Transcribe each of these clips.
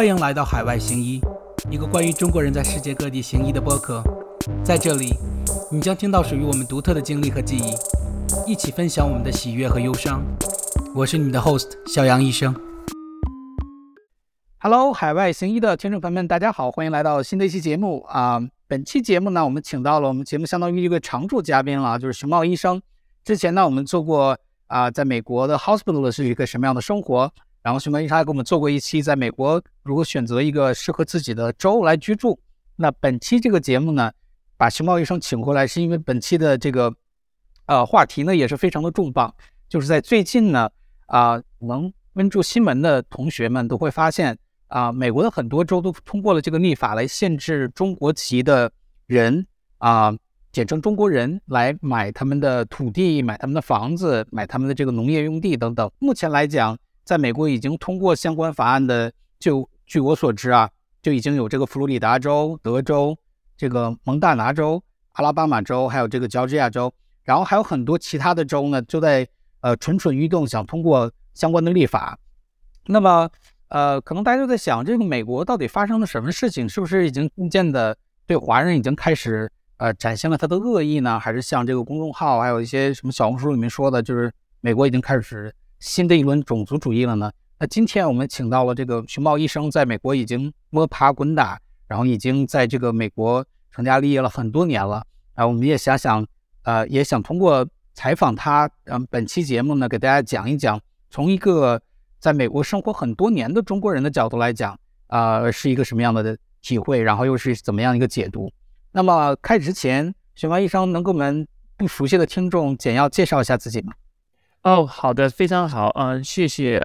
欢迎来到海外行医，一个关于中国人在世界各地行医的播客。在这里，你将听到属于我们独特的经历和记忆，一起分享我们的喜悦和忧伤。我是你们的 host 小杨医生。Hello， 海外行医的听众朋友们，大家好，欢迎来到新的一期节目本期节目呢，我们请到了我们节目相当于一个常驻嘉宾了，就是熊猫医生。之前呢，我们做过在美国的 hospital 的是一个什么样的生活，然后熊猫医生还给我们做过一期在美国如何选择一个适合自己的州来居住。那本期这个节目呢，把熊猫医生请回来，是因为本期的这个话题呢也是非常的重磅，就是在最近呢能关注新闻的同学们都会发现美国的很多州都通过了这个立法来限制中国籍的人简称中国人来买他们的土地、买他们的房子、买他们的这个农业用地等等。目前来讲，在美国已经通过相关法案的，就据我所知就已经有这个佛罗里达州、德州、这个蒙大拿州、阿拉巴马州，还有这个乔治亚州，然后还有很多其他的州呢，就在蠢蠢欲动，想通过相关的立法。那么可能大家就在想，这个美国到底发生了什么事情？是不是已经渐渐的对华人已经开始展现了他的恶意呢？还是像这个公众号还有一些什么小红书里面说的，就是美国已经开始新的一轮种族主义了呢？那今天我们请到了这个熊猫医生，在美国已经摸爬滚打，然后已经在这个美国成家立业了很多年了我们也也想通过采访他本期节目呢给大家讲一讲，从一个在美国生活很多年的中国人的角度来讲是一个什么样的体会，然后又是怎么样一个解读。那么开始之前，熊猫医生能给我们不熟悉的听众简要介绍一下自己吗？ 好的，非常好，谢谢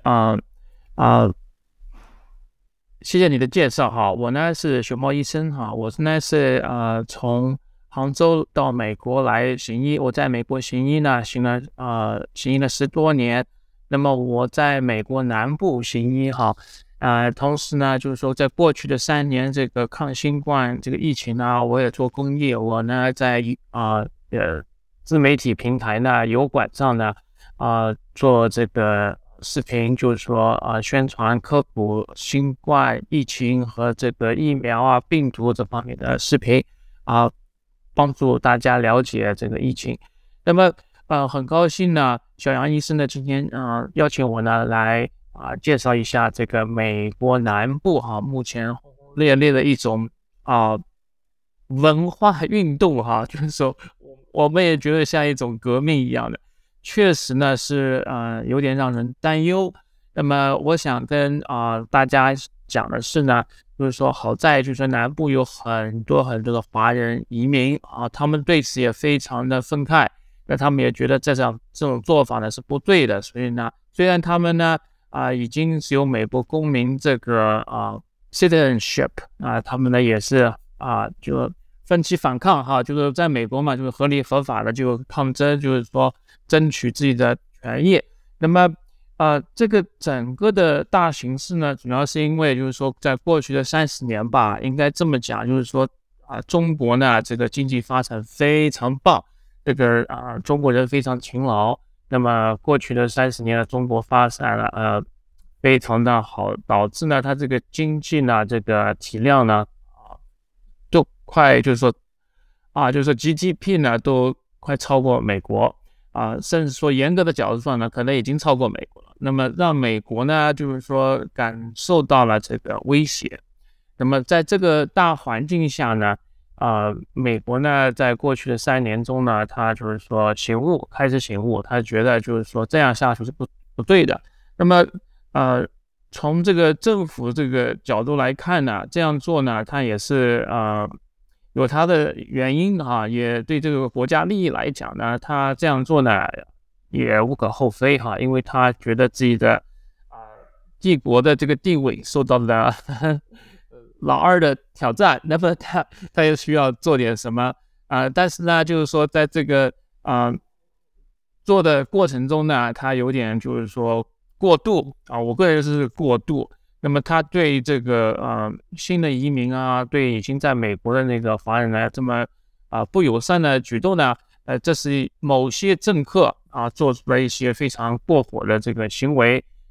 谢谢你的介绍哈。我呢是熊猫医生哈，我呢是从杭州到美国来行医，我在美国行医呢行医了10多年。那么我在美国南部行医哈，同时呢就是说在过去的3年这个抗新冠这个疫情呢，我也做公益，我呢在自媒体平台呢油管上呢做这个视频，就是说宣传科普新冠疫情和这个疫苗病毒这方面的视频帮助大家了解这个疫情。那么很高兴呢，小杨医生呢今天邀请我呢来介绍一下这个美国南部目前轰轰烈烈的一种文化运动就是说我们也觉得像一种革命一样的，确实呢是有点让人担忧。那么我想跟大家讲的是呢，就是说好在就是南部有很多很多的华人移民他们对此也非常的愤慨，那他们也觉得这种做法呢是不对的。所以呢，虽然他们呢已经是有美国公民这个citizenship他们呢也是就奋起反抗就是在美国嘛，就是合理合法的就抗争，就是说争取自己的权益。那么这个整个的大形势呢，主要是因为就是说在过去的30年吧，应该这么讲，就是说中国呢这个经济发展非常棒，这个中国人非常勤劳。那么过去的30年呢，中国发展了非常的好，导致呢它这个经济呢这个体量呢都快就是说就是说 GDP 呢都快超过美国甚至说严格的角度上呢可能已经超过美国了。那么让美国呢就是说感受到了这个威胁。那么在这个大环境下呢美国呢在过去的3年中呢，他就是说开始醒悟，他觉得就是说这样下去是不对的。那么从这个政府这个角度来看呢，这样做呢他也是有他的原因也对这个国家利益来讲呢，他这样做呢也无可厚非因为他觉得自己的帝国的这个地位受到了老二的挑战，那么他也需要做点什么但是呢就是说在这个做的过程中呢，他有点就是说过度我个人是过度。那么他对这个新的移民对已经在美国的那个华人呢这么不友善的举动呢这是某些政客做出了一些非常过火的这个行为。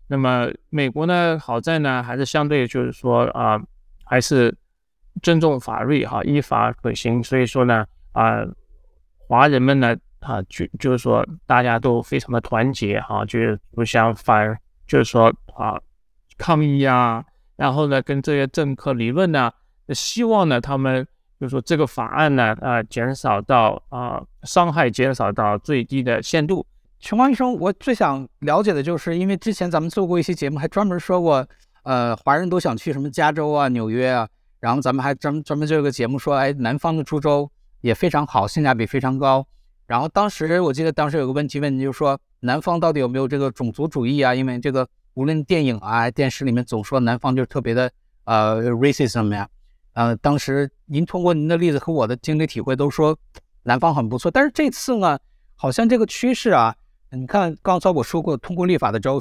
那么美国呢，好在呢还是相对就是说还是尊重法律依法可行，所以说呢华人们呢就是说大家都非常的团结就是不想就是说抗议然后呢跟这些政客理论呢，希望呢他们就是说这个法案呢减少到伤害减少到最低的限度。 熊猫医生，我最想了解的就是，因为之前咱们做过一期节目，还专门说过，华人都想去什么加州啊、纽约啊，然后咱们还专门做个节目说，哎，南方的株洲也非常好，性价比非常高。然后我记得当时有个问题问，就是说南方到底有没有这个种族主义啊？因为这个无论电影电视里面总说南方就是特别的racism 呀。当时您通过您的例子和我的经历体会都说南方很不错，但是这次呢，好像这个趋势你看，刚才我说过，通过立法的州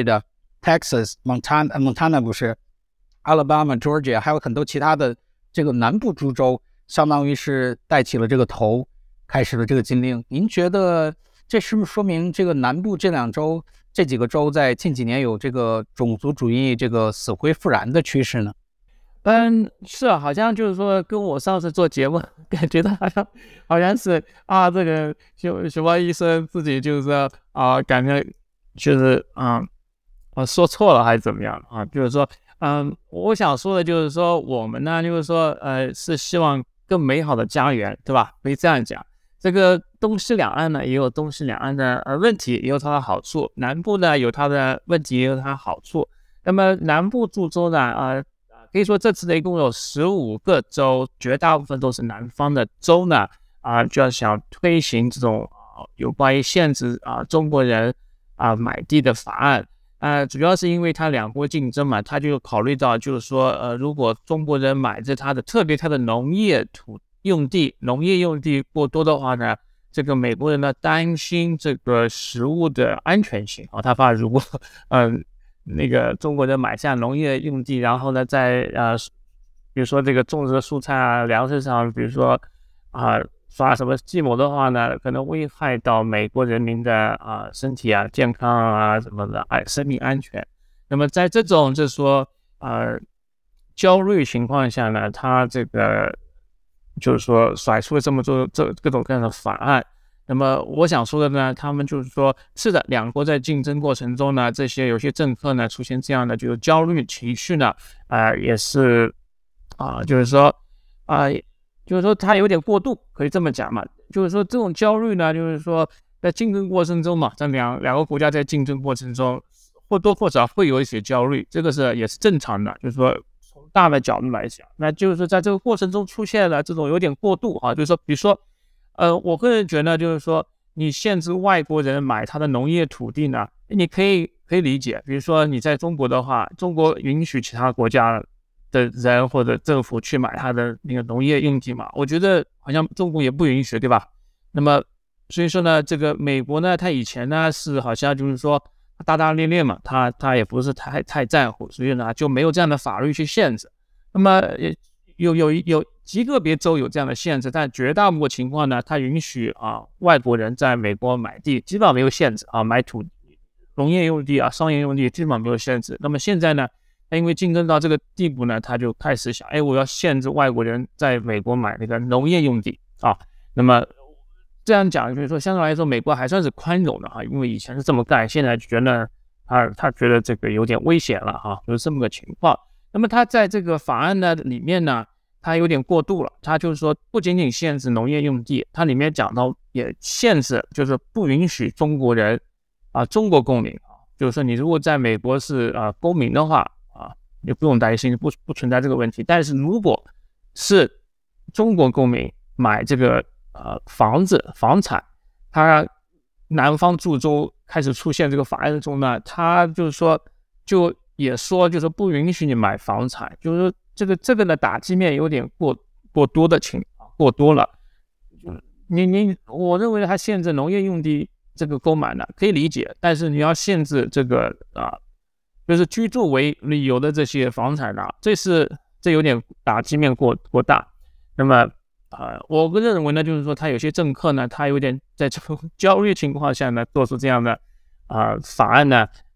，Florida、Texas、Montana 不是 ，Alabama、Georgia， 还有很多其他的这个南部诸州，相当于是带起了这个头，开始了这个禁令。您觉得这是不是说明这个南部这几个州在近几年有这个种族主义这个死灰复燃的趋势呢？ 是好像就是说跟我上次做节目感觉到好像是这个熊猫医生自己就是感觉就是说错了还是怎么样就是说我想说的就是说我们呢就是说是希望更美好的家园，对吧？可以这样讲。这个东西两岸呢也有东西两岸的问题，也有它的好处，南部呢有它的问题，也有它的好处。那么南部诸州呢可以说这次的一共有15个州，绝大部分都是南方的州呢就要想推行这种有关于限制中国人买地的法案。主要是因为它两国竞争嘛，他就考虑到就是说如果中国人买着特别他的农业用地过多的话呢，这个美国人呢担心这个食物的安全性他怕如果那个中国人买下农业用地，然后呢在比如说这个种植的蔬菜粮食上，比如说耍什么计谋的话呢，可能危害到美国人民的身体健康什么的生命安全。那么在这种就是说焦虑情况下呢，他这个就是说甩出了这么多各种各样的法案。那么我想说的呢，他们就是说是的，两国在竞争过程中呢，有些政客呢出现这样的就是焦虑情绪呢也是就是说他有点过度，可以这么讲嘛。就是说这种焦虑呢，就是说在竞争过程中嘛，这两个国家在竞争过程中或多或少会有一些焦虑，这个也是正常的。就是说从大的角度来讲，那就是在这个过程中出现了这种有点过度就是说比如说我个人觉得就是说你限制外国人买他的农业土地呢，你可以理解。比如说你在中国的话，中国允许其他国家的人或者政府去买他的那个农业用地嘛，我觉得好像中国也不允许，对吧？那么所以说呢，这个美国呢，他以前呢是好像就是说大大咧咧嘛，他也不是太在乎，所以呢就没有这样的法律去限制。那么有极个别州有这样的限制，但绝大部分情况呢，它允许外国人在美国买地，基本上没有限制买农业用地商业用地基本上没有限制。那么现在呢，因为竞争到这个地步呢，他就开始想，我要限制外国人在美国买那个农业用地那么这样讲就是说，相对来说美国还算是宽容的因为以前是这么干，现在觉得他觉得这个有点危险了就是这么个情况。那么他在这个法案呢里面呢，它有点过度了，它就是说不仅仅限制农业用地，它里面讲到也限制，就是不允许中国人中国公民就是说你如果在美国是公民的话你不用担心，不存在这个问题。但是如果是中国公民买这个房产，他南方诸州开始出现这个法案中呢，他就是说就是不允许你买房产，就是说这个的打击面有点过多的过多了。我认为他限制农业用地这个购买呢可以理解，但是你要限制这个就是居住为理由的这些房产这有点打击面过大。那么我个人认为呢，就是说他有些政客呢，他有点在这种焦虑情况下呢做出这样的法案呢，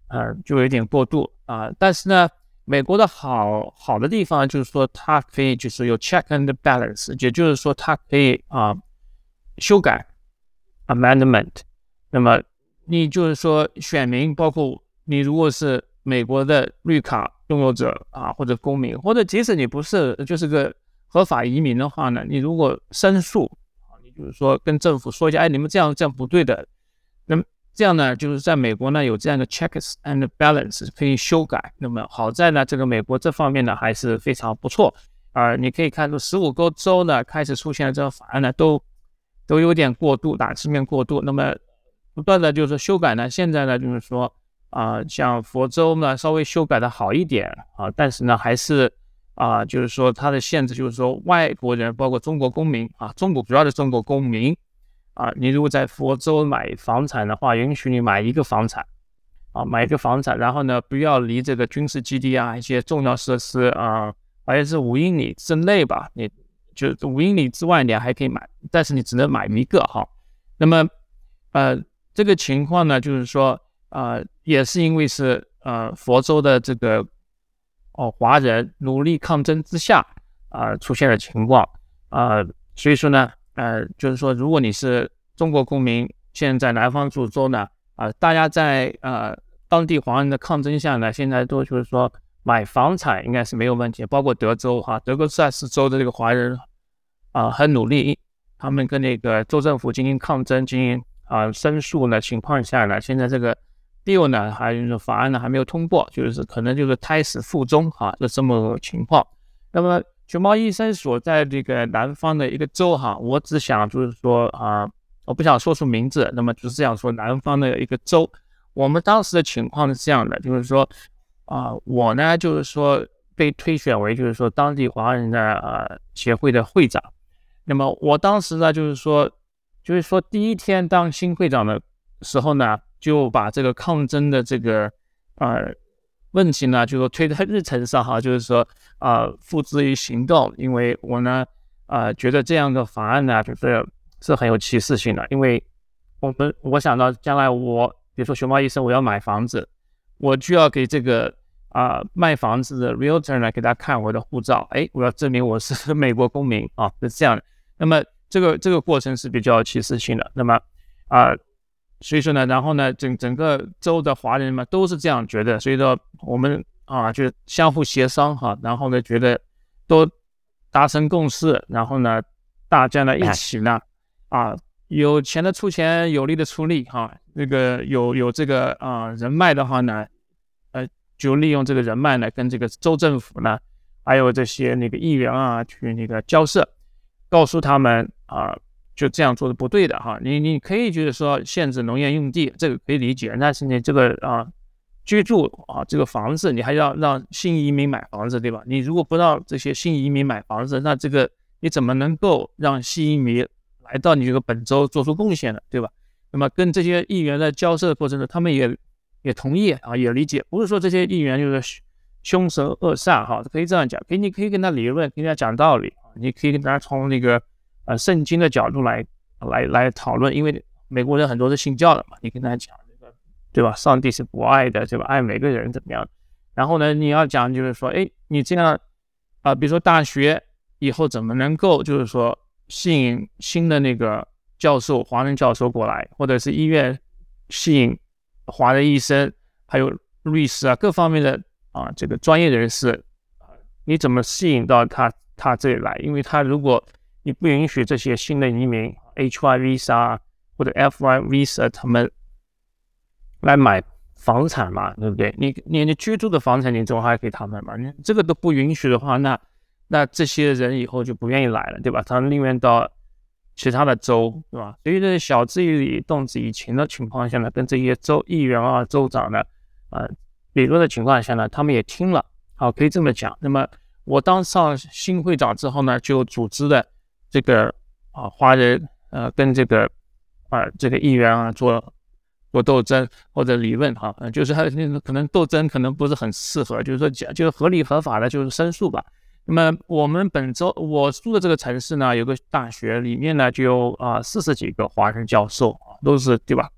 就有点过度但是呢，美国的好的地方就是说，它可以就是有 check and balance， 也就是说它可以修改 amendment。那么你就是说选民，包括你如果是美国的绿卡拥有者或者公民，或者即使你不是就是个合法移民的话呢，你如果申诉你就是说跟政府说一下，哎，你们这样不对的，那么这样呢，就是在美国呢有这样的 checks and balance 可以修改。那么好在呢，这个美国这方面呢还是非常不错你可以看出15个州呢开始出现的这个法案呢都有点过度，打字面过度。那么不断的就是修改呢，现在呢就是说像佛州呢稍微修改的好一点但是呢还是就是说它的限制就是说外国人包括中国公民主要的中国公民你如果在佛州买房产的话，允许你买一个房产买一个房产，然后呢不要离这个军事基地一些重要设施好像是5英里之内吧，你就5英里之外你还可以买，但是你只能买一个那么这个情况呢就是说也是因为是佛州的这个华人努力抗争之下出现的情况所以说呢就是说如果你是中国公民，现在在南方州州呢大家在当地华人的抗争下呢，现在都就是说买房产应该是没有问题，包括德州德克萨斯州的这个华人很努力，他们跟那个州政府进行抗争，进行申诉的情况下呢，现在这个 deal 呢还有法案呢还没有通过，就是可能就是胎死腹中就这么个情况。那么熊猫医生所在这个南方的一个州我只想就是说我不想说出名字，那么就是想说南方的一个州，我们当时的情况是这样的，就是说我呢就是说被推选为就是说当地华人的协会的会长。那么我当时呢就是说第一天当新会长的时候呢，就把这个抗争的这个问题呢就推在日程上就是说付之于行动。因为我呢觉得这样的法案呢是很有歧视性的，因为我想到将来比如说熊猫医生我要买房子，我就要给这个卖房子的 realtor 呢给他看我的护照，我要证明我是美国公民是这样的。那么这个过程是比较歧视性的。那么所以说呢，然后呢整个州的华人嘛都是这样觉得，所以说我们就相互协商然后呢觉得都达成共识，然后呢大家呢一起呢有钱的出钱，有力的出力那个有这个人脉的话呢就利用这个人脉呢跟这个州政府呢还有这些那个议员去那个交涉，告诉他们就这样做是不对的你可以就是说限制农业用地，这个可以理解，但是你这个居住这个房子你还要让新移民买房子，对吧？你如果不让这些新移民买房子，那这个你怎么能够让新移民来到你这个本州做出贡献呢，对吧？那么跟这些议员在交涉的过程中，他们也同意也理解，不是说这些议员就是凶神恶煞可以这样讲，你可以跟他理论，跟他讲道理，你可以跟他从那个圣经的角度来讨论，因为美国人很多是信教的嘛，你跟他讲这个对吧？上帝是博爱的，对吧？爱每个人怎么样？然后呢，你要讲就是说，你这样比如说大学以后怎么能够就是说吸引新的那个教授，华人教授过来，或者是医院吸引华人医生，还有律师各方面的这个专业人士，你怎么吸引到他这里来？因为他如果你不允许这些新的移民 H1 visa 或者 F1 visa 他们来买房产嘛，对不对？你居住的房产你总还给他们嘛，你这个都不允许的话，那这些人以后就不愿意来了，对吧？他们宁愿到其他的州，对吧？所以这晓之以理，动之以情的情况下呢，跟这些州议员州长呢理论的情况下呢，他们也听了可以这么讲。那么我当上新会长之后呢，就组织了这个华人跟这个议员做斗争或者理论就是可能斗争可能不是很适合，就是说就是合理合法的就是申诉吧。那么我们本州我住的这个城市呢，有个大学里面呢就有40几个华人教授都是对吧？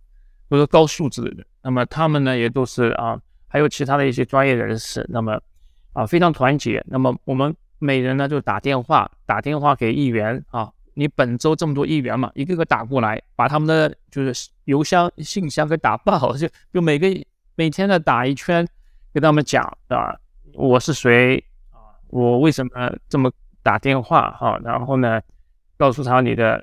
都是高素质的人。那么他们呢也都是还有其他的一些专业人士，那么非常团结。那么我们每人呢就打电话给议员你本州这么多议员嘛，一个个打过来，把他们的就是邮箱、信箱给打爆，就每天的打一圈，跟他们讲我是谁我为什么这么打电话然后呢，告诉他你的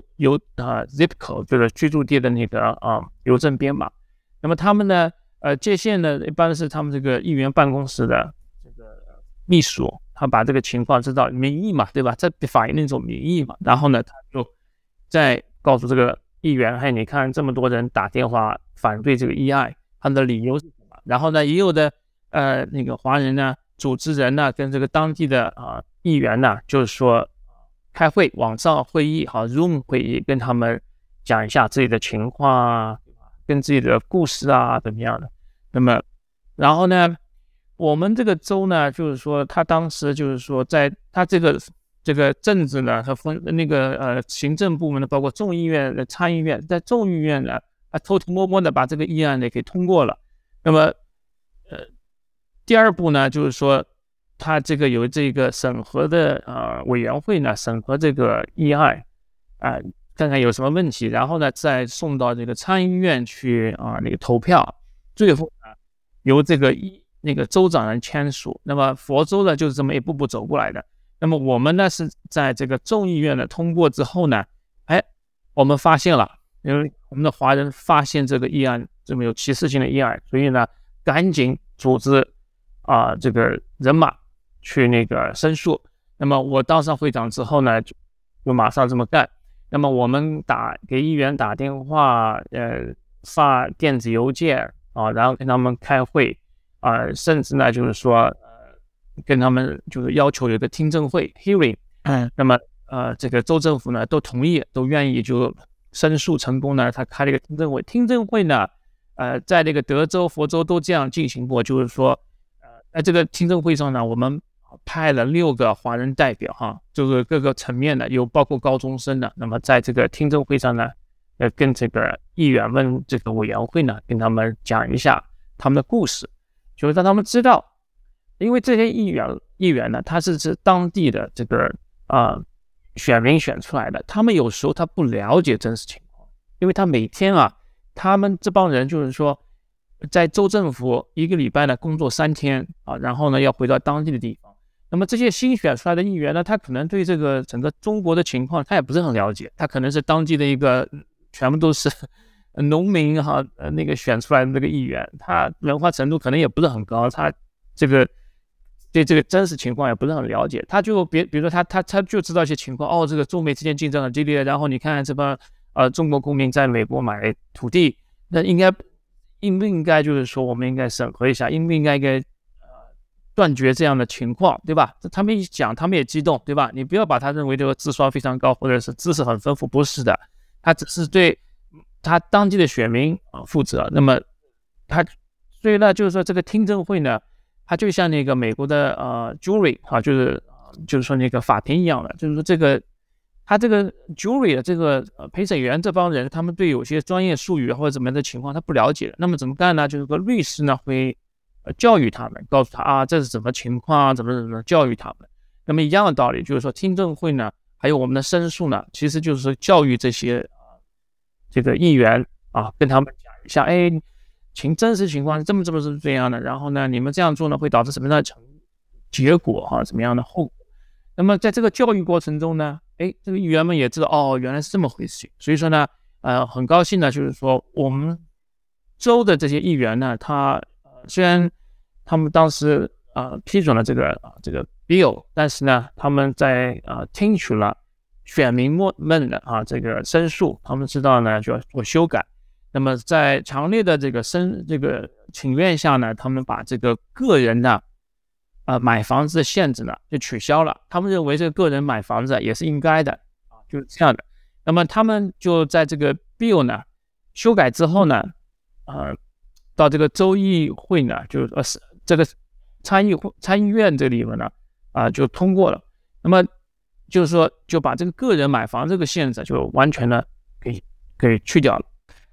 zip code 就是居住地的那个邮政编码。那么他们呢界限呢一般是他们这个议员办公室的这个秘书，他把这个情况知道民意嘛，对吧？这反映那种民意嘛。然后呢，他就再告诉这个议员，嘿，你看这么多人打电话反对这个议案，他们的理由是什么？然后呢，也有的那个华人呢、组织人呢，跟这个当地的议员呢，就是说开会，网上会议Zoom 会议，跟他们讲一下自己的情况跟自己的故事怎么样的。那么，然后呢，我们这个州呢，就是说他当时就是说，在他这个镇子呢，他分那个行政部门呢，包括众议院的参议院，在众议院呢，他偷偷摸摸的把这个议案呢给通过了。那么第二步呢，就是说他这个有这个审核的委员会呢，审核这个议案看看有什么问题，然后呢再送到这个参议院去那个投票，最后呢由这个那个州长人签署。那么佛州呢就是这么一步步走过来的。那么我们呢是在这个众议院呢通过之后呢，我们发现了，因为我们的华人发现这个议案这么有歧视性的议案，所以呢赶紧组织这个人马去那个申诉。那么我当上会长之后呢，就马上这么干。那么我们给议员打电话，发电子邮件然后跟他们开会甚至呢就是说跟他们就是要求有一个听证会 hearing，那么这个州政府呢都同意，都愿意就申诉成功呢，他开了一个听证会。听证会呢在这个德州、佛州都这样进行过，就是说在这个听证会上呢，我们派了6个华人代表就是各个层面的，有包括高中生的。那么在这个听证会上呢，跟这个议员们这个委员会呢，跟他们讲一下他们的故事，就是让他们知道，因为这些议员呢，他是当地的这个选民选出来的，他们有时候他不了解真实情况，因为他每天他们这帮人就是说，在州政府1个礼拜呢工作3天然后呢要回到当地的地方。那么这些新选出来的议员呢，他可能对这个整个中国的情况他也不是很了解，他可能是当地的一个全部都是农民那个选出来的这个议员，他文化程度可能也不是很高，他对这个真实情况也不是很了解。他就比如说他就知道一些情况，这个中美之间竞争很激烈，然后你看这帮中国公民在美国买土地，那应不应该就是说我们应该审核一下，应不应该断绝这样的情况，对吧？他们一讲他们也激动，对吧？你不要把他认为这个智商非常高或者是知识很丰富，不是的，他只是对他当地的选民负责。那么所以呢就是说这个听证会呢，它就像那个美国的jury就是说那个法庭一样的，就是说他这个 jury 的这个陪审员这帮人，他们对有些专业术语或者怎么样的情况他不了解，那么怎么干呢？就是个律师呢会教育他们，告诉他这是什么情况怎么教育他们。那么一样的道理，就是说听证会呢还有我们的申诉呢，其实就是教育这些这个议员跟他们讲一下，真实情况是这样的，然后呢你们这样做呢会导致什么样的结果怎么样的后果。那么在这个教育过程中呢，这个议员们也知道原来是这么回事。所以说呢很高兴呢，就是说我们州的这些议员呢，虽然他们当时批准了这个 bill， 但是呢他们在听取了选民们的这个申诉，他们知道呢就要做修改。那么在强烈的这个请愿下呢，他们把这个个人的买房子的限制呢就取消了。他们认为这个个人买房子也是应该的就是这样的。那么他们就在这个 bill 呢修改之后呢到这个州议会呢，就是这个参议院这里面呢就通过了。那么就是说就把这个个人买房这个限制就完全的给去掉了。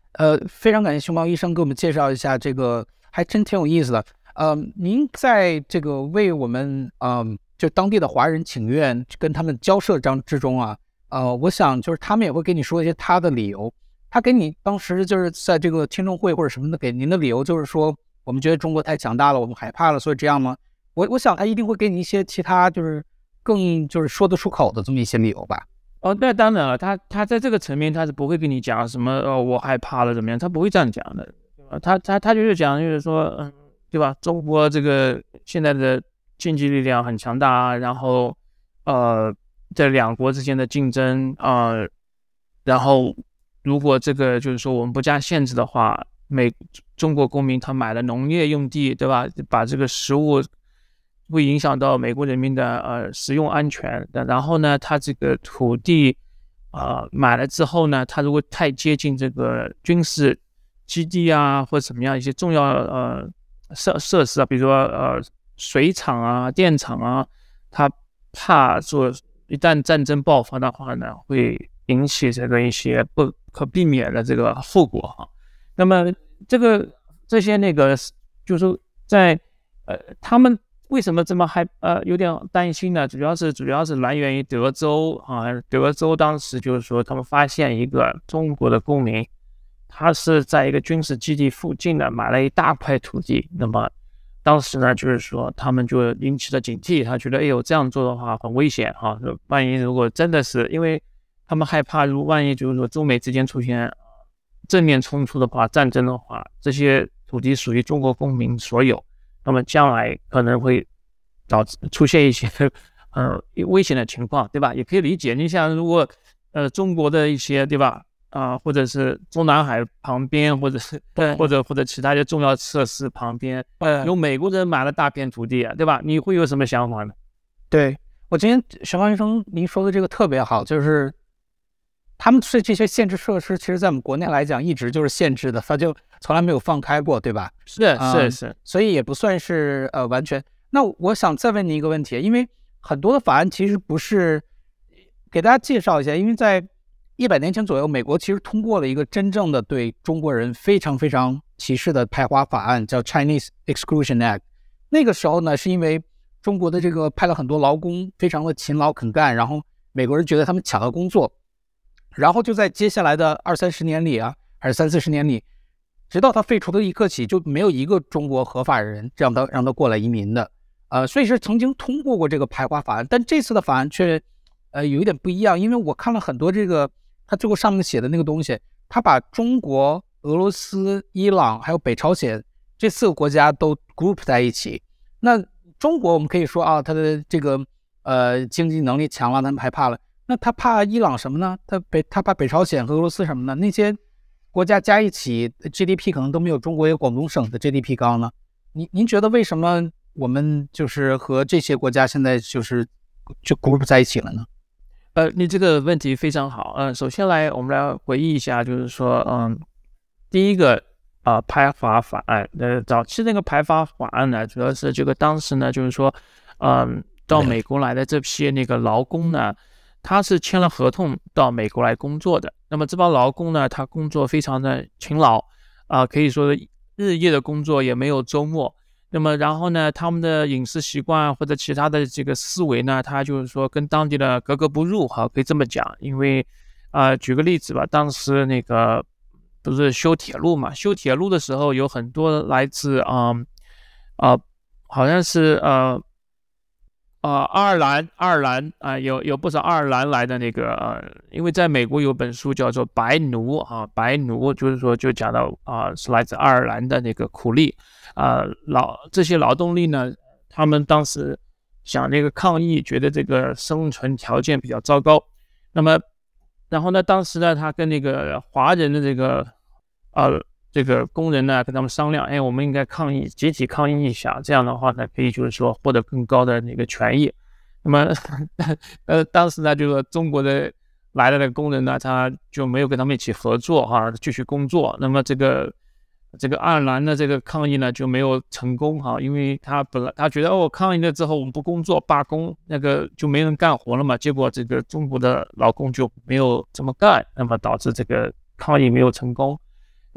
非常感谢熊猫医生给我们介绍一下这个，还真挺有意思的。您在这个为我们就当地的华人请愿，跟他们交涉之中啊，我想就是他们也会给你说一些他的理由。他给你当时就是在这个听证会或者什么的给您的理由，就是说我们觉得中国太强大了，我们害怕了，所以这样吗？我想他一定会给你一些其他就是更就是说得出口的这么一些理由吧。 那当然了，他在这个层面他是不会跟你讲什么我害怕了怎么样，他不会这样讲的，对吧？他就是讲就是说对吧？中国这个现在的经济力量很强大，然后这两国之间的竞争然后如果这个就是说我们不加限制的话，中国公民他买了农业用地，对吧？把这个食物会影响到美国人民的食用安全的。然后呢，他这个土地买了之后呢，他如果太接近这个军事基地啊，或者什么样一些重要设施啊，比如说水厂啊、电厂啊，他怕说一旦战争爆发的话呢，会引起这个一些不可避免的这个后果哈。那么这些就是说在他们为什么这么有点担心呢？主要是来源于德州啊，德州当时就是说他们发现一个中国的公民，他是在一个军事基地附近呢买了一大块土地，那么当时呢就是说他们就引起了警惕，他觉得哎呦这样做的话很危险哈，万一如果真的是因为他们害怕，如果万一就是说中美之间出现正面冲突的话，战争的话，这些土地属于中国公民所有，那么将来可能会出现一些危险的情况，对吧？也可以理解。你想，如果中国的一些对吧或者是中南海旁边，或者是或者其他的重要设施旁边，有美国人买了大片土地啊，对吧？你会有什么想法呢？ 对，我今天熊猫医生您说的这个特别好，就是他们这些限制设施，其实在我们国内来讲一直就是限制的，他就从来没有放开过，对吧？ 是， 所以也不算是完全。那我想再问您一个问题，因为很多的法案其实不是给大家介绍一下，因为在100年前左右，美国其实通过了一个真正的对中国人非常非常歧视的排华法案，叫 Chinese Exclusion Act。那个时候呢，是因为中国的这个派了很多劳工，非常的勤劳肯干，然后美国人觉得他们抢了工作，然后就在接下来的20-30年里啊，还是30-40年里，直到他废除的一刻起，就没有一个中国合法人让他过来移民的。所以是曾经通过这个排华法案，但这次的法案却有一点不一样，因为我看了很多这个他最后上面写的那个东西，他把中国、俄罗斯、伊朗还有北朝鲜这4个国家都 group 在一起。那中国我们可以说啊，他的这个经济能力强了，他们害怕了。那他怕伊朗什么呢？他怕北朝鲜和俄罗斯什么呢？那些国家加一起 GDP 可能都没有中国一个广东省的 GDP 高呢。您觉得为什么我们就是和这些国家现在就 group 在一起了呢？ 你这个问题非常好。首先我们来回忆一下，就是说，第一个排华法案，早期那个排华法案呢，主要是这个当时呢，就是说，到美国来的这批那个劳工呢，他是签了合同到美国来工作的。那么这帮劳工呢，他工作非常的勤劳可以说日夜的工作，也没有周末。那么然后呢，他们的饮食习惯或者其他的这个思维呢，他就是说跟当地的格格不入可以这么讲。因为举个例子吧，当时那个不是修铁路嘛，修铁路的时候有很多来自好像是爱尔兰有不少爱尔兰来的那个因为在美国有本书叫做白奴白奴就是说就讲到是来自爱尔兰的那个苦力这些劳动力呢，他们当时想那个抗议，觉得这个生存条件比较糟糕。那么然后呢，当时呢，他跟那个华人的这个工人呢，跟他们商量，我们应该集体抗议一下，这样的话呢，可以就是说获得更高的那个权益。那么当时呢，就说中国的来的工人呢，他就没有跟他们一起合作继续工作。那么这个爱尔兰的这个抗议呢就没有成功因为他本来他觉得抗议了之后我们不工作罢工，那个就没人干活了嘛，结果这个中国的劳工就没有这么干，那么导致这个抗议没有成功。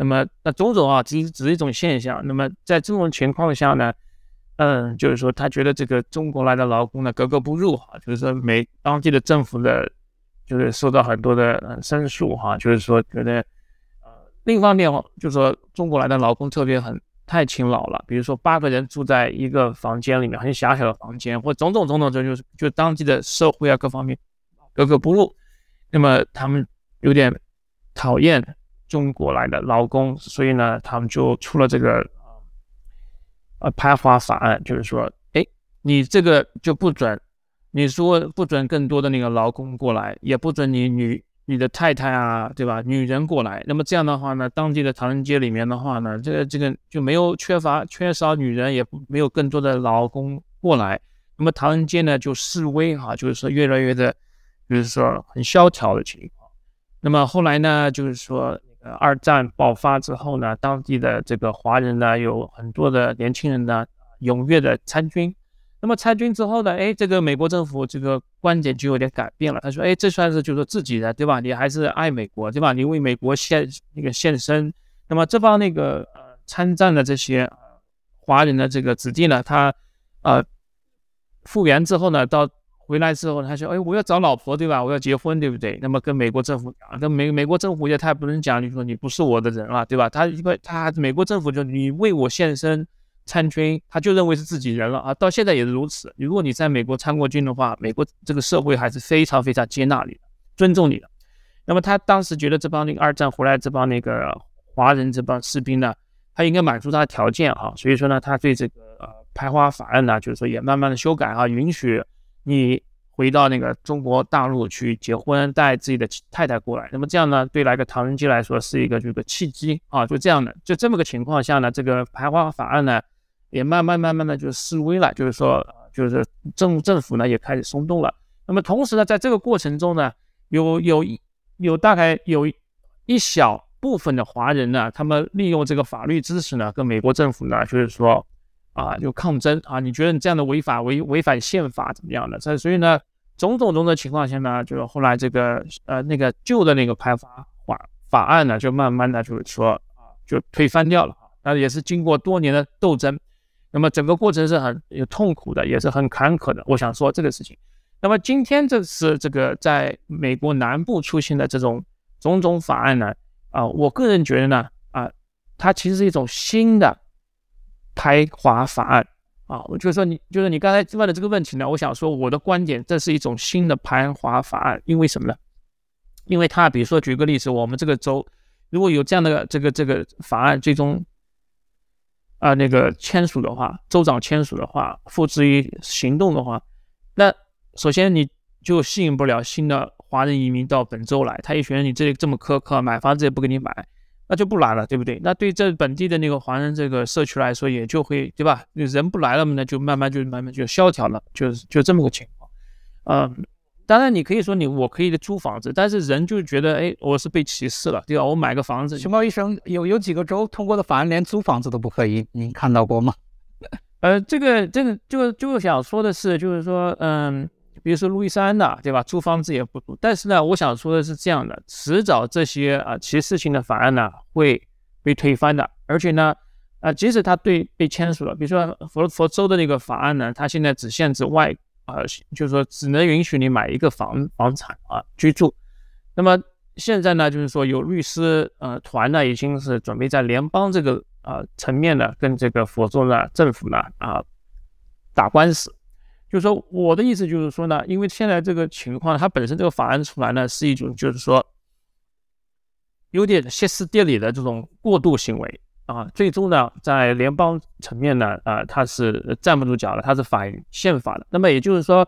那么种种啊，只是一种现象。那么在这种情况下呢，就是说他觉得这个中国来的劳工呢格格不入哈，就是说当地的政府的，就是受到很多的申诉哈，就是说觉得另一方面就是说中国来的劳工太勤劳了，比如说8个人住在一个房间里面，很狭小的房间，或种种，就当地的社会啊各方面格格不入。那么他们有点讨厌中国来的劳工，所以呢，他们就出了这个排华法案，就是说，你这个就不准，你说不准更多的那个劳工过来，也不准你的太太啊，对吧？女人过来，那么这样的话呢，当地的唐人街里面的话呢，这个就没有缺少女人，也没有更多的劳工过来，那么唐人街呢就示威哈，就是说越来越的，就是说很萧条的情况。那么后来呢，就是说那个二战爆发之后呢，当地的这个华人呢，有很多的年轻人呢，踊跃的参军。那么参军之后呢，这个美国政府这个观点就有点改变了。他说，这算是就是说自己的，对吧？你还是爱美国，对吧？你为美国献身。那么这帮那个参战的这些华人的这个子弟呢，他复员之后呢，回来之后，他说，我要找老婆，对吧？我要结婚，对不对？那么跟美国政府讲，跟美国政府他也不能讲，你说你不是我的人了，对吧？因为美国政府就你为我献身参军，他就认为是自己人了啊，到现在也是如此。如果你在美国参过军的话，美国这个社会还是非常非常接纳你的，尊重你的。那么他当时觉得这帮那个二战回来这帮那个华人这帮士兵呢，他应该满足他的条件啊，所以说呢，他对这个排华法案呢，就是说也慢慢的修改啊，允许你回到那个中国大陆去结婚，带自己的太太过来。那么这样呢，对来个唐人街来说是一个这个契机啊，就这样的，就这么个情况下呢，这个排华法案呢，也慢慢的就示威了，就是说，就是政府呢也开始松动了。那么同时呢，在这个过程中呢，大概有一小部分的华人呢，他们利用这个法律知识呢，跟美国政府呢，就是说就抗争啊，你觉得你这样的违反宪法怎么样的？所以呢，种种的情况下呢，就是后来这个那个旧的那个排华法案呢，就慢慢的就是说就推翻掉了。那也是经过多年的斗争。那么整个过程是很痛苦的，也是很坎坷的。我想说这个事情。那么今天这是这个在美国南部出现的这种种法案呢，我个人觉得呢，它其实是一种新的排华法案啊。我就是说你刚才问的这个问题呢，我想说我的观点，这是一种新的排华法案。因为什么呢？因为它比如说举个例子，我们这个州如果有这样的这个法案最终那个签署的话，州长签署的话，付之于行动的话，那首先你就吸引不了新的华人移民到本州来，他也觉得你这里这么苛刻，买房子也不给你买，那就不来了，对不对？那对这本地的那个华人这个社区来说，也就会，对吧？人不来了嘛，那就慢慢就萧条了，就这么个情况。当然你可以说我可以租房子，但是人就觉得我是被歧视了，对吧？我买个房子， 熊猫医生有几个州通过的法案连租房子都不可以，您看到过吗？ 这个就想说的是，就是说比如说路易斯安那，对吧？租房子也不租，但是呢，我想说的是这样的，迟早这些歧视性的法案呢会被推翻的，而且呢即使它被签署了，比如说佛州的那个法案呢，它现在只限制就是说只能允许你买一个房产居住。那么现在呢，就是说有律师团呢已经是准备在联邦这个层面呢跟这个佛州呢政府呢打官司。就是说我的意思就是说呢，因为现在这个情况，它本身这个法案出来呢是一种就是说有点歇斯底里的这种过度行为最终呢在联邦层面呢它是站不住脚的，它是反宪法的。那么也就是说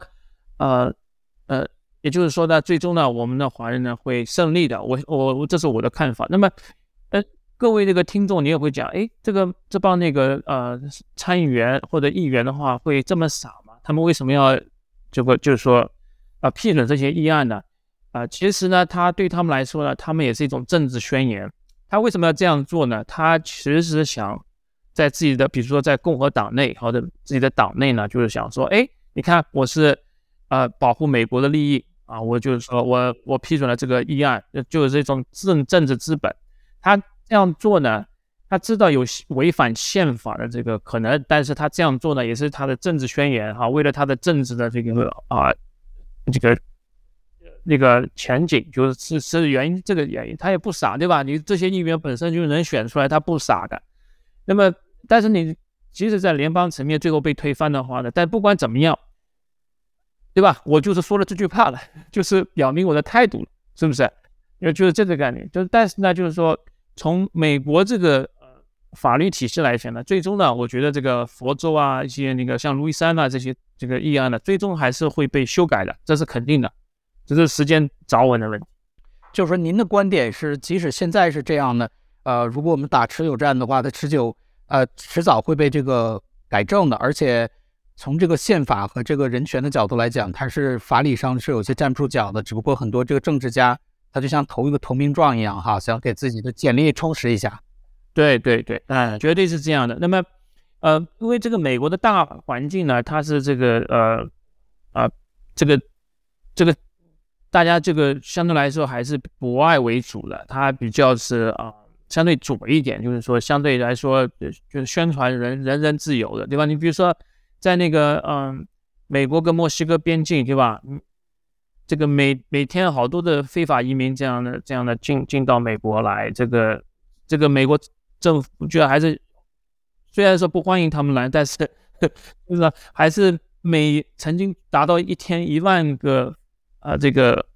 呢，最终呢我们的华人呢会胜利的，这是我的看法。那么各位这个听众，你也会讲，这帮那个参议员或者议员的话会这么傻吗？他们为什么要就是说批准这些议案呢？其实呢，对他们来说呢，他们也是一种政治宣言。他为什么要这样做呢？他其实是想在自己的，比如说在共和党内或者自己的党内呢，就是想说，你看我是保护美国的利益我就是说我批准了这个议案，就是这种政治资本。他这这样做呢，他知道有违反宪法的这个可能，但是他这样做呢，也是他的政治宣言为了他的政治的这个那个前景，是原因，这个原因他也不傻，对吧？你这些议员本身就能选出来，他不傻的。那么，但是你即使在联邦层面最后被推翻的话呢，但不管怎么样，对吧？我就是说了这句话了，就是表明我的态度了，是不是？就是这个概念。但是呢，就是说从美国这个法律体系来讲呢，最终呢，我觉得这个佛州一些那个像路易斯安那这些这个议案呢，最终还是会被修改的，这是肯定的。只是时间早晚的问题。 就是说，您的观点是，即使现在是这样的，如果我们打持久战的话，它迟早会被这个改正的。而且从这个宪法和这个人权的角度来讲，它是法理上是有些站不住脚的。只不过很多这个政治家，他就像投一个投名状一样想给自己的简历充实一下。 对，绝对是这样的。那么，因为这个美国的大环境呢，它是这个这个。大家这个相对来说还是博爱为主的，它比较是相对左一点，就是说相对来说就是宣传人自由的，对吧？你比如说在那个美国跟墨西哥边境，对吧？这个每天好多的非法移民这样的进到美国来，这个美国政府居然还是虽然说不欢迎他们来，但是就是还是曾经达到一天1万个。这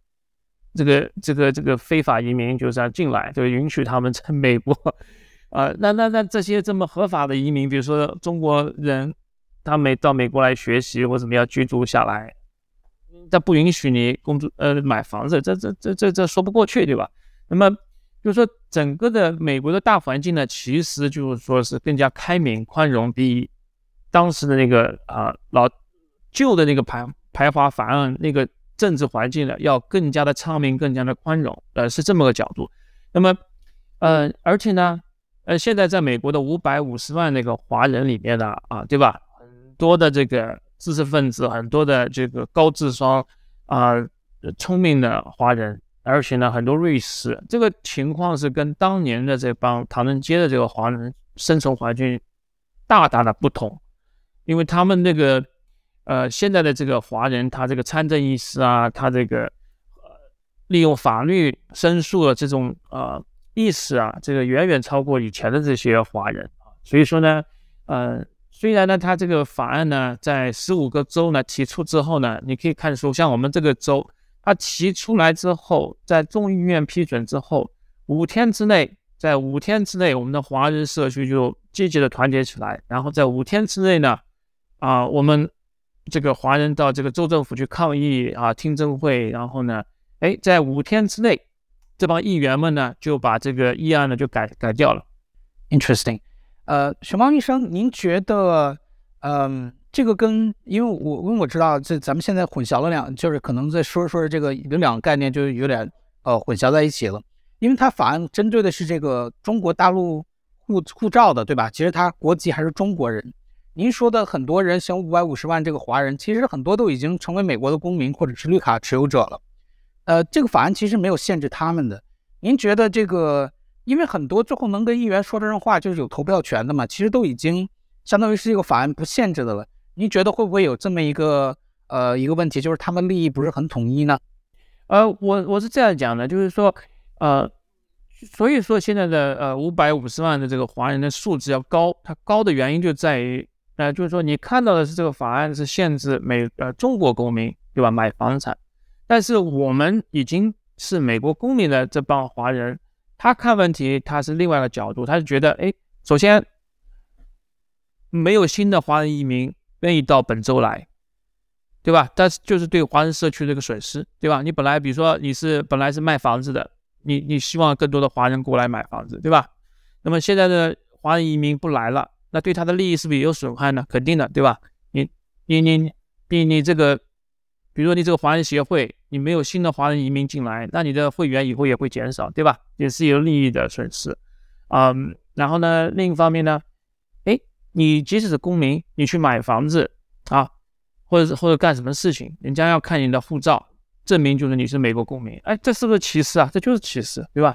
个非法移民就是要进来，就允许他们在美国那这些这么合法的移民，比如说中国人，他到美国来学习或怎么样居住下来，他不允许你买房子，这说不过去，对吧？那么就是说整个的美国的大环境呢，其实就是说是更加开明宽容，比当时的那个老旧的那个排华法案那个政治环境呢，要更加的昌明，更加的宽容，是这么个角度。那么，而且呢，现在在美国的550万那个华人里面呢，对吧？很多的这个知识分子，很多的这个高智商聪明的华人，而且呢，很多瑞士，这个情况是跟当年的这帮唐人街的这个华人生存环境大大的不同，因为他们那个。现在的这个华人，他这个参政意识他这个利用法律申诉的这种意识这个远远超过以前的这些华人所以说呢，虽然呢，他这个法案呢，在15个州呢提出之后呢，你可以看出，像我们这个州，他提出来之后，在众议院批准之后，5天之内，我们的华人社区就积极的团结起来，然后在5天之内呢，我们这个华人到这个州政府去抗议听证会，然后呢，在5天之内，这帮议员们呢就把这个议案呢就改掉了。 Interesting，熊猫医生，您觉得，这个因为我知道咱们现在混淆了就是可能在说这个有2个概念，就有点混淆在一起了，因为它法案针对的是这个中国大陆护照的，对吧？其实他国籍还是中国人。您说的很多人，像550万这个华人，其实很多都已经成为美国的公民或者是绿卡持有者了。这个法案其实没有限制他们的。您觉得这个，因为很多最后能跟议员说这种话，就是有投票权的嘛，其实都已经相当于是一个法案不限制的了。您觉得会不会有这么一个问题，就是他们利益不是很统一呢？ 我是这样讲的，就是说，所以说现在的550万的这个华人的数字要高，它高的原因就在于。就是说你看到的是这个法案是限制中国公民，对吧，买房产，但是我们已经是美国公民的这帮华人，他看问题他是另外一个角度，他是觉得首先没有新的华人移民愿意到本州来，对吧？但是就是对华人社区的一个损失，对吧？你本来比如说你本来是卖房子的，你希望更多的华人过来买房子，对吧？那么现在的华人移民不来了，那对他的利益是不是也有损害呢？肯定的，对吧？你这个，比如说你这个华人协会，你没有新的华人移民进来，那你的会员以后也会减少，对吧？也是有利益的损失。然后呢，另一方面呢，你即使是公民，你去买房子或者干什么事情，人家要看你的护照，证明就是你是美国公民。这是不是歧视啊？这就是歧视，对吧？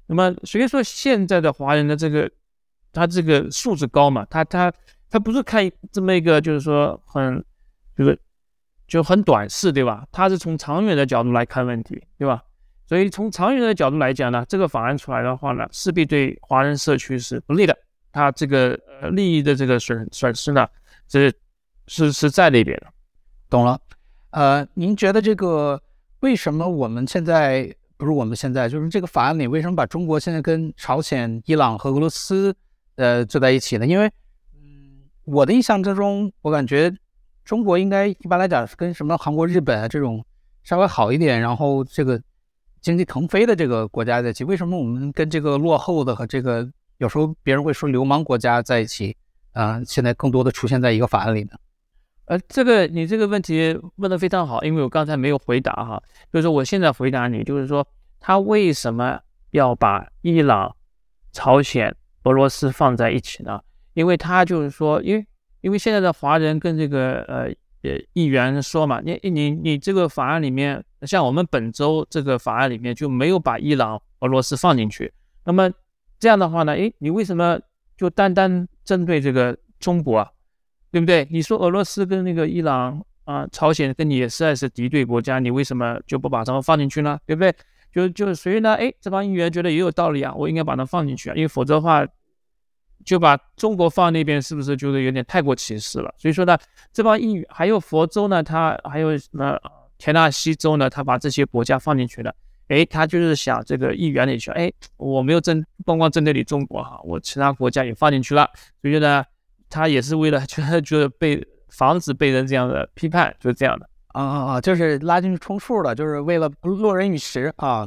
那么所以说现在的华人的他这个素质高嘛，他不是看这么一个就是说就很短视，对吧？他是从长远的角度来看问题，对吧？所以从长远的角度来讲呢，这个法案出来的话呢，势必对华人社区是不利的，他这个利益的这个损失呢，是在那边的。 懂了。您觉得这个为什么我们现在不是我们现在，就是这个法案里为什么把中国现在跟朝鲜、伊朗和俄罗斯坐在一起呢？因为我的印象之中，我感觉中国应该一般来讲是跟什么韩国、日本啊这种稍微好一点，然后这个经济腾飞的这个国家在一起，为什么我们跟这个落后的和这个有时候别人会说流氓国家在一起现在更多的出现在一个法案里呢？ 你这个问题问得非常好，因为我刚才没有回答哈，就是说我现在回答你，就是说他为什么要把伊朗、朝鲜、俄罗斯放在一起呢？因为他就是说，因为现在的华人跟这个议员说嘛，你这个法案里面，像我们本州这个法案里面就没有把伊朗、俄罗斯放进去，那么这样的话呢，你为什么就单单针对这个中国啊？对不对？你说俄罗斯跟那个伊朗朝鲜跟你也实在是敌对国家，你为什么就不把他们放进去呢？对不对？所以呢，这帮议员觉得也有道理啊，我应该把它放进去啊，因为否则的话，就把中国放那边，是不是就是有点太过歧视了？所以说呢，这帮议员还有佛州呢，还有什么田纳西州呢，他把这些国家放进去了。他就是想这个议员里去，我没有光光针对你中国哈，我其他国家也放进去了，所以呢。他也是为了就是防止被人这样的批判，就是这样的就是拉进去充数的，就是为了落人于实啊。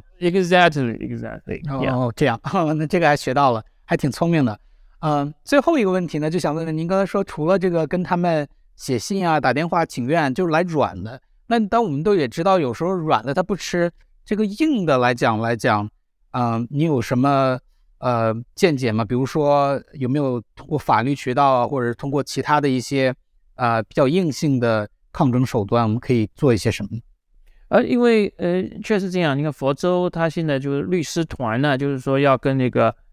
Exactly， 这样那这个还学到了，还挺聪明的。最后一个问题呢，就想问问您，刚才说除了这个跟他们写信啊、打电话请愿，就是来软的，那当我们都也知道，有时候软的他不吃，这个硬的来讲，你有什么见解吗？比如说有没有通过法律渠道啊，或者通过其他的一些比较硬性的抗争手段，我们可以做一些什么？ 因为确实这样，你看佛州他现在就是律师团呢，就是说要跟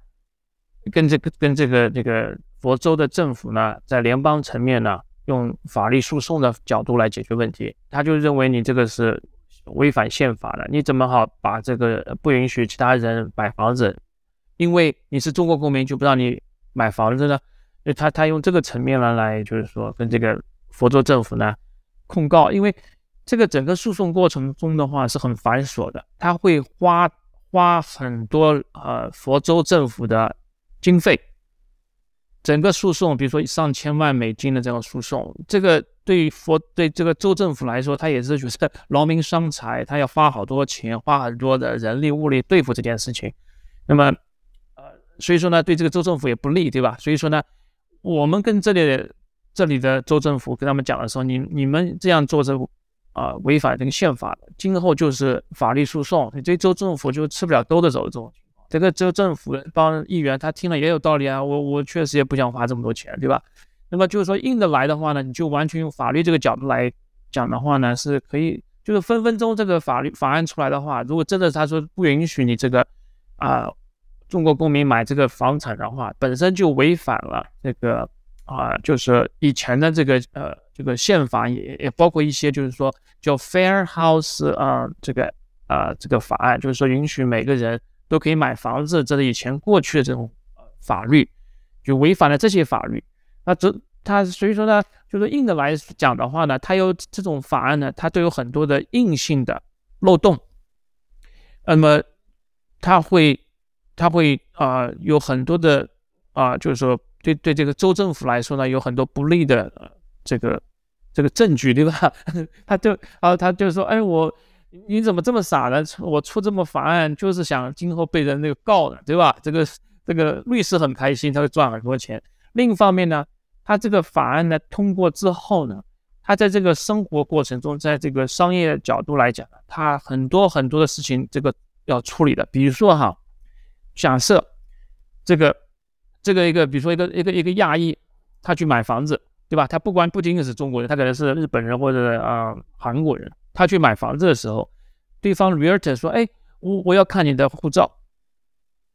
这个佛州的政府呢，在联邦层面呢，用法律诉讼的角度来解决问题。他就认为你这个是违反宪法的，你怎么好把这个不允许其他人买房子？因为你是中国公民，就不让你买房子呢？他用这个层面呢来，就是说跟这个佛州政府呢控告，因为这个整个诉讼过程中的话是很繁琐的，他会花很多佛州政府的经费，整个诉讼，比如说上千万美金的这种诉讼，这个对这个州政府来说，他也是觉得劳民伤财，他要花好多钱，花很多的人力物力对付这件事情。那么所以说呢，对这个州政府也不利，对吧？所以说呢，我们跟这里的州政府跟他们讲的时候，你们这样做是违反这个宪法的，今后就是法律诉讼，这州政府就吃不了兜着走这种情况。这个州政府的帮议员他听了也有道理啊，我确实也不想花这么多钱，对吧？那么就是说硬的来的话呢，你就完全用法律这个角度来讲的话呢，是可以，就是分分钟这个法案出来的话，如果真的他说不允许你这个中国公民买这个房产的话，本身就违反了这个就是以前的这个宪法，也包括一些就是说叫 Fair House 这个法案，就是说允许每个人都可以买房子，这是以前过去的这种法律，就违反了这些法律。那所以说呢，就是硬的来讲的话呢，它有这种法案呢，它都有很多的硬性的漏洞，那么它会有很多的就是说对这个州政府来说呢，有很多不利的这个证据，对吧？他就说，你怎么这么傻呢？我出这么法案就是想今后被人那个告的，对吧？这个律师很开心，他会赚很多钱。另一方面呢，他这个法案呢通过之后呢，他在这个生活过程中，在这个商业角度来讲呢，他很多很多的事情这个要处理的，比如说假设这个比如说一个亚裔，他去买房子，对吧？他不仅仅是中国人，他可能是日本人或者韩国人，他去买房子的时候，对方 realtor 说，我要看你的护照，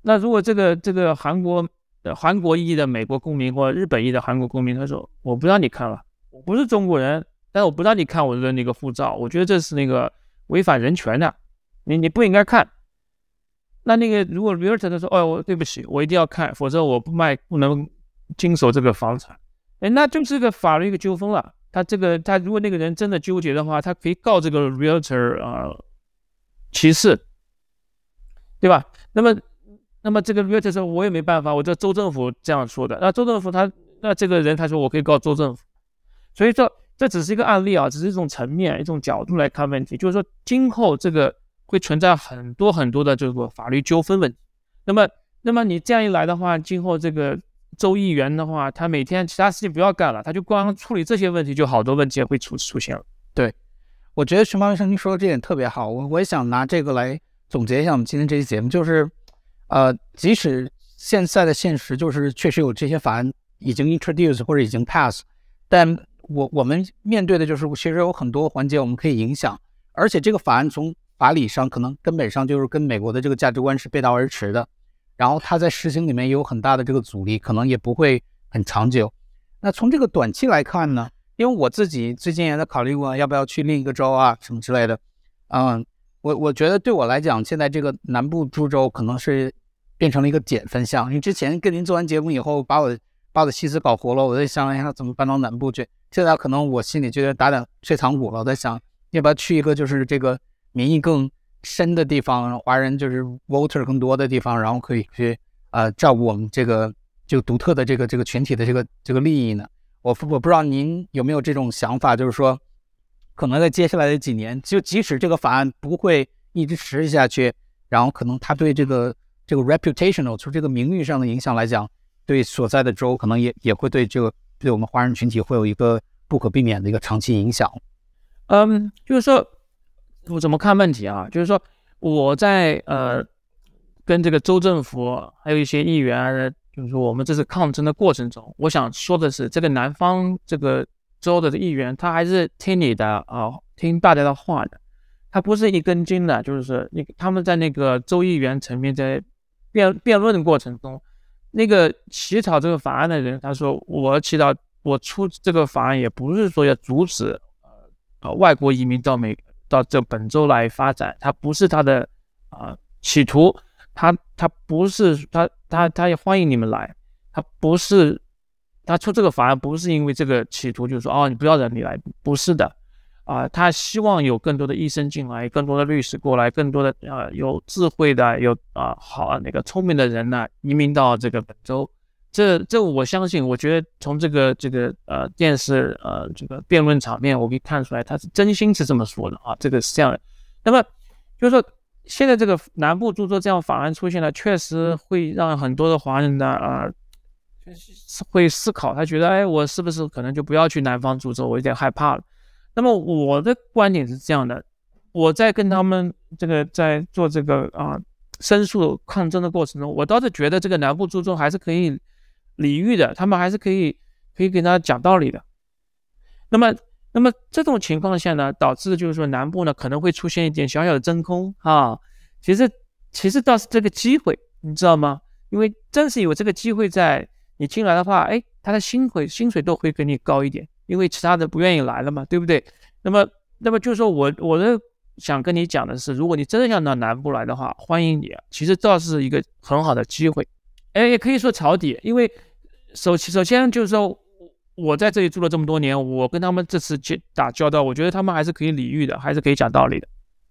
那如果这个韩国裔的美国公民或者日本裔的韩国公民，他说我不让你看了，我不是中国人，但是我不让你看我的那个护照，我觉得这是那个违反人权的，你不应该看。那个如果 realtor 他说我对不起，我一定要看，否则我不能经手这个房产，那就是个法律一个纠纷了。他如果那个人真的纠结的话，他可以告这个 realtor 歧视，对吧？那么这个 realtor 说我也没办法，我这州政府这样说的，那州政府那这个人他说我可以告州政府，所以说这只是一个案例啊，只是一种层面一种角度来看问题，就是说今后这个会存在很多很多的这个法律纠纷问题。那么你这样一来的话，今后这个州议员的话，他每天其他事情不要干了，他就光处理这些问题，就好多问题会出现了。 对，我觉得熊猫医生您说的这点特别好，我也想拿这个来总结一下我们今天这期节目，就是即使现在的现实就是确实有这些法案已经 introduce 或者已经 pass， 但我们面对的就是其实有很多环节我们可以影响，而且这个法案从法理上可能根本上就是跟美国的这个价值观是背道而驰的，然后它在实行里面也有很大的这个阻力，可能也不会很长久。那从这个短期来看呢，因为我自己最近也在考虑过要不要去另一个州啊什么之类的，我觉得对我来讲，现在这个南部诸州可能是变成了一个减分项，因为之前跟您做完节目以后，把我的心思搞活了，我在想一下怎么搬到南部去。现在可能我心里就打点退堂鼓了，我在想要不要去一个就是这个民意更深的地方，华人就是 voter 更多的地方，然后可以去照顾我们这个独特的这个群体的这个利益呢？我不知道您有没有这种想法，就是说可能在接下来的几年，就即使这个法案不会一直持续下去，然后可能它对这个 reputational 从这个名誉上的影响来讲，对所在的州可能也会对我们华人群体会有一个不可避免的一个长期影响。 就是说我怎么看问题啊？就是说我在跟这个州政府还有一些议员，就是说我们这次抗争的过程中，我想说的是，这个南方这个州的议员他还是听你的听大家的话的，他不是一根筋的，就是他们在那个州议员层面在辩论的过程中，那个起草这个法案的人他说我出这个法案也不是说要阻止外国移民到这本州来发展，他不是他的企图，他不是他也欢迎你们来，他出这个法案不是因为这个企图，就是说你不要让你来，不是的他希望有更多的医生进来，更多的律师过来，更多的有智慧的有那个聪明的人移民到这个本州。这我相信，我觉得从这个电视这个辩论场面，我可以看出来他是真心是这么说的这个是这样的。那么就是说，现在这个南部诸州这样法案出现了，确实会让很多的华人呢会思考，他觉得我是不是可能就不要去南方诸州，我有点害怕了。那么我的观点是这样的，我在跟他们在做这个申诉抗争的过程中，我倒是觉得这个南部诸州还是可以理喻的，他们还是可以跟他讲道理的。那么这种情况下呢，导致就是说南部呢可能会出现一点小小的真空其实倒是这个机会，你知道吗？因为正是有这个机会在，你进来的话，他的薪水都会给你高一点，因为其他的不愿意来了嘛，对不对？那么就是说我的想跟你讲的是，如果你真的想到南部来的话，欢迎你其实倒是一个很好的机会，也可以说抄底，因为首先就是说我在这里住了这么多年，我跟他们这次打交道，我觉得他们还是可以理喻的，还是可以讲道理的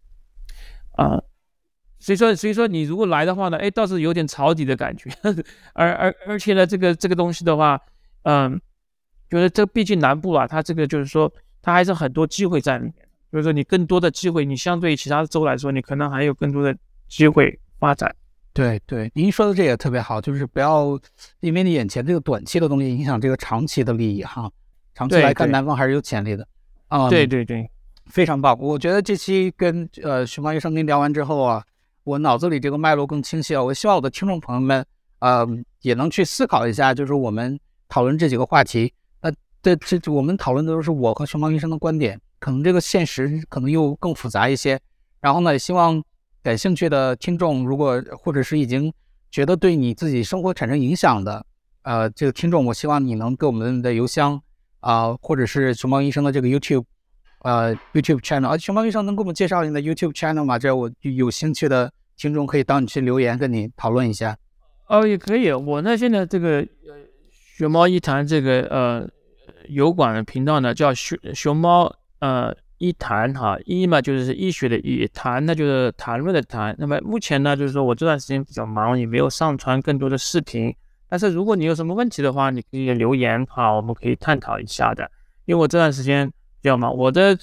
所以说你如果来的话呢，倒是有点抄底的感觉而且呢这个东西的话觉得这毕竟南部它这个就是说它还是很多机会在里面，就是说你更多的机会，你相对于其他的州来说，你可能还有更多的机会发展。 对，您说的这也特别好，就是不要因为你眼前这个短期的东西影响这个长期的利益长期来看南方还是有潜力的对， 非常棒。我觉得这期跟熊猫医生您聊完之后我脑子里这个脉络更清晰了。我希望我的听众朋友们也能去思考一下，就是我们讨论这几个话题这我们讨论的都是我和熊猫医生的观点，可能这个现实可能又更复杂一些。然后呢，也希望感兴趣的听众，如果或者是已经觉得对你自己生活产生影响的这个听众，我希望你能给我们的邮箱或者是熊猫医生的这个 YouTube channel， 熊猫医生能给我们介绍你的 YouTube channel 吗？这我有兴趣的听众可以到你去留言跟你讨论一下。 也可以。我呢现在这个熊猫医谈这个油管的频道呢叫熊猫医谈哈，医嘛就是医学的医，谈呢就是谈论的谈。那么目前呢就是说我这段时间比较忙，也没有上传更多的视频。但是如果你有什么问题的话，你可以留言哈，我们可以探讨一下的。因为我这段时间比较忙，我的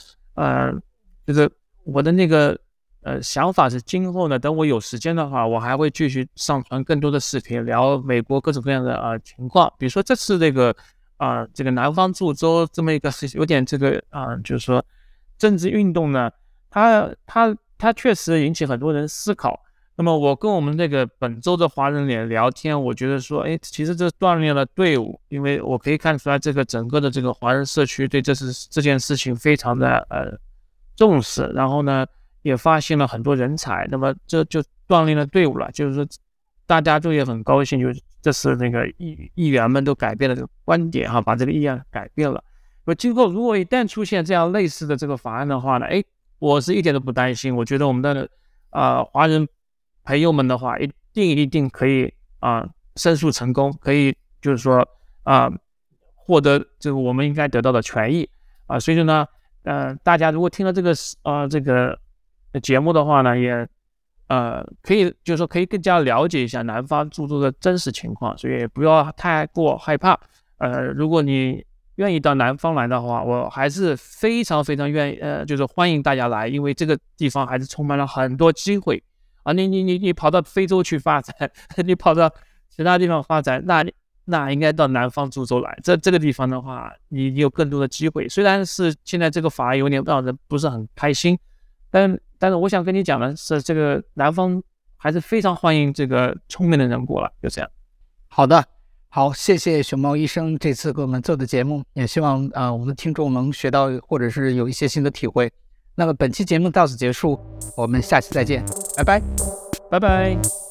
那个想法是今后呢，等我有时间的话，我还会继续上传更多的视频，聊美国各种各样的情况。比如说这次这个南方驻州这么一个有点这个就是说政治运动呢，它确实引起很多人思考。那么我跟我们这个本州的华人也聊天，我觉得说，其实这锻炼了队伍，因为我可以看出来这个整个的这个华人社区对这件事情非常的重视，然后呢也发现了很多人才，那么这就锻炼了队伍了，就是说大家都也很高兴，就是这是那个议员们都改变了这个观点哈，把这个议案改变了。今后如果一旦出现这样类似的这个法案的话呢，我是一点都不担心，我觉得我们的华人朋友们的话一定可以申诉成功，可以就是说获得这个我们应该得到的权益所以呢大家如果听了这个节目的话呢，也可以就是说可以更加了解一下南方驻州的真实情况，所以不要太过害怕。如果你愿意到南方来的话，我还是非常非常愿意就是欢迎大家来，因为这个地方还是充满了很多机会你跑到非洲去发展，你跑到其他地方发展，那应该到南方驻州来。这个地方的话，你有更多的机会。虽然是现在这个法案有点让人不是很开心，但是我想跟你讲的是，这个南方还是非常欢迎这个聪明的人过来，就这样。 好的，好，谢谢熊猫医生这次给我们做的节目，也希望我们的听众能学到或者是有一些新的体会。那么本期节目到此结束，我们下期再见，拜拜， 拜拜。